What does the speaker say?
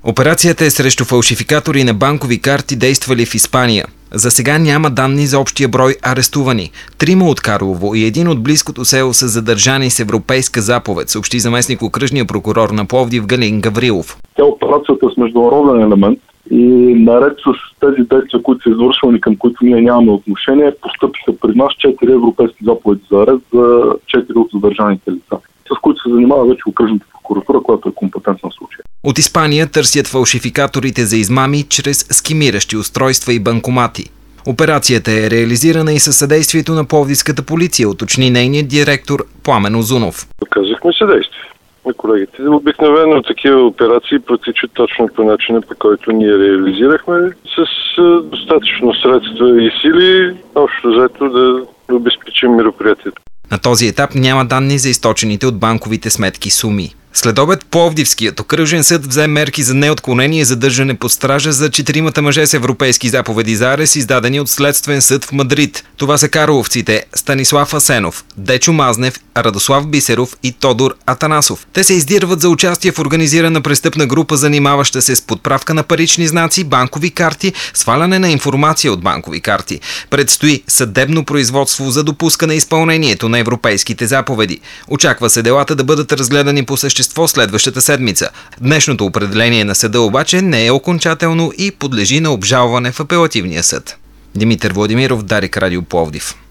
Операцията е срещу фалшификатори на банкови карти, действали в Испания. За сега няма данни за общия брой арестувани. 3 от Карлово и 1 от близкото село са задържани с европейска заповед, съобщи заместник окръжния прокурор на Пловдив Галин Гаврилов. Операцията с международен елемент и наред с тези действия, които са извършвани, към които ние нямаме отношение, постъпиха при нас 4 европейски заповеди за арест за 4 от задържаните лица, с които се занимава вече окръжната прокуратура, която е компетентна в случая. От Испания търсят фалшификаторите за измами чрез скимиращи устройства и банкомати. Операцията е реализирана и със съдействието на Пловдивската полиция, уточни нейният директор Пламен Озунов. Оказахме съдействие на колегите. Обикновено такива операции протичат точно по начина, по който ние реализирахме, с достатъчно средства и сили, общо взето да обезпечим мероприятието. На този етап няма данни за източените от банковите сметки суми. След обед Пловдивският окръжен съд взе мерки за неотклонение задържане под стража за 4 мъже с европейски заповеди за арест, издадени от Следствен съд в Мадрид. Това са карловците Станислав Асенов, Дечо Мазнев, Радослав Бисеров и Тодор Атанасов. Те се издирват за участие в организирана престъпна група, занимаваща се с подправка на парични знаци, банкови карти, сваляне на информация от банкови карти. Предстои съдебно производство за допускане изпълнението на европейските заповеди. Очаква се делата да бъдат разгледани по същество следващата седмица. Днешното определение на съда обаче не е окончателно и подлежи на обжалване в апелативния съд. Димитър Владимиров, Дарик Радио Пловдив.